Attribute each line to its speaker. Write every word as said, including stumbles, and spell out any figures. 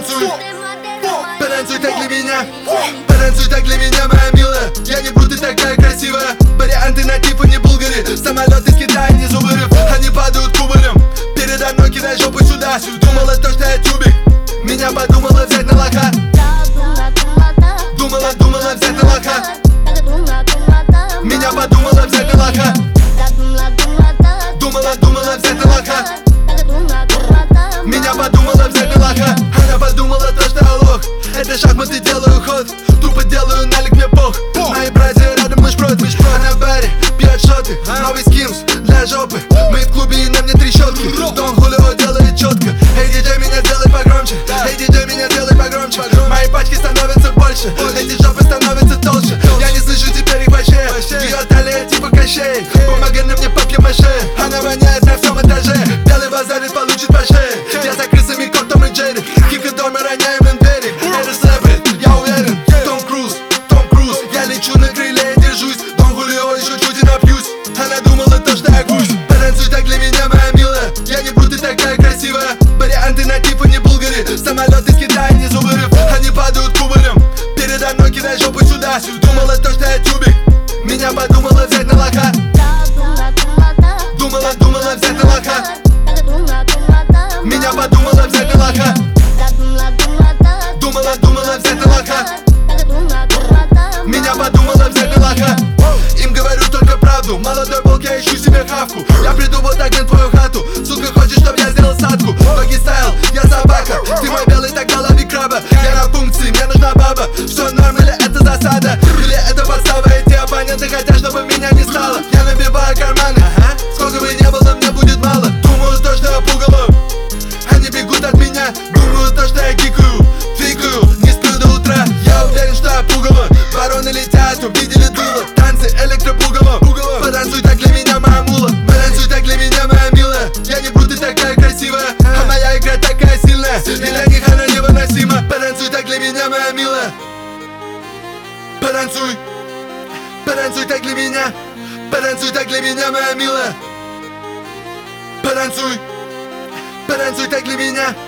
Speaker 1: Потанцуй, потанцуй так для меня. Потанцуй так для меня, моя милая. Я не вру, ты такая красивая. Варианты на Тиффани Булгари. Самолет из Китая, не зубырев. Они падают кубарем. Передо мной кидай жопу сюда. Думала то, что я тюбик. Меня подумала взять на лоха. Думала, думала взять на лоха. Меня подумала взять на лоха. Думала, думала взять на лоха. Меня подумала взять на лоха. Она подумала то, что я лох. Это шахматы, делаю ход. Тупо делаю налик, мне пох. Мои братья рядом, мы шпрот. Она в баре, пьет шоты. Новый скимс для жопы. Мы в клубе и на мне три щетки. Дон Хулио делает четко. Эй, диджей, меня сделай погромче. Эй, диджей, меня сделай погромче. Мои пачки становятся больше. Эти жопы становятся толще. Я не слышу теперь их вообще. Ее талия типа кощей. Помогай на мне папье-маше. Она воняет на всем этаже. Белый базарит, получит по шее. Я за крысами, как Том и Джерри. Кика дома, роняем им двери. Это слэпает, я уверен. Том Круз, Том Круз. Я лечу на крыле и держусь. Дон Хулио, еще чуть и напьюсь. Она думала то, что я гусь. Потанцуй так для меня, моя милая. Я не вру, ты такая красивая. Варианты на Тиффани Булгари. Самолет из Китая, не зубырев. Они падают кубарем. Передо мной кидай жопу сюда. Думала то, что я тюбик. Меня подумала взять на лоха. Думала, думала взять на лоха. Меня подумала взять на лоха. Думала, думала взять на лоха. Меня подумала взять на лоха. Им говорю только правду. Молодой волк, я ищу себе хавку. Я приду вот так на твою хату. Сука, хочешь, чтоб я сделал садку? Доги стайл, я собака. Ты мой белый, тогда лови краба. Я на функции, мне нужна баба. Все норм или это засада? Или это подстава? Эти оппоненты хотят, чтобы меня не стало. Я набиваю карманы. Сколько бы не было, мне будет мало. Думаю то, что я пугало. Они бегут от меня. Думаю то, что я гикаю. Фикаю, не сплю до утра. Я уверен, что я пугало. Вороны летят, увидели дуло. Танцы электропугало. Потанцуй так для меня, моя мула. Потанцуй так для меня, моя милая. Я не вру, ты такая красивая. А моя игра такая сильная. И для них она невыносима. Потанцуй так для меня, моя милая. Потанцуй. Потанцуй так для меня. Потанцуй так для меня, моя милая. Потанцуй. Потанцуй так для меня.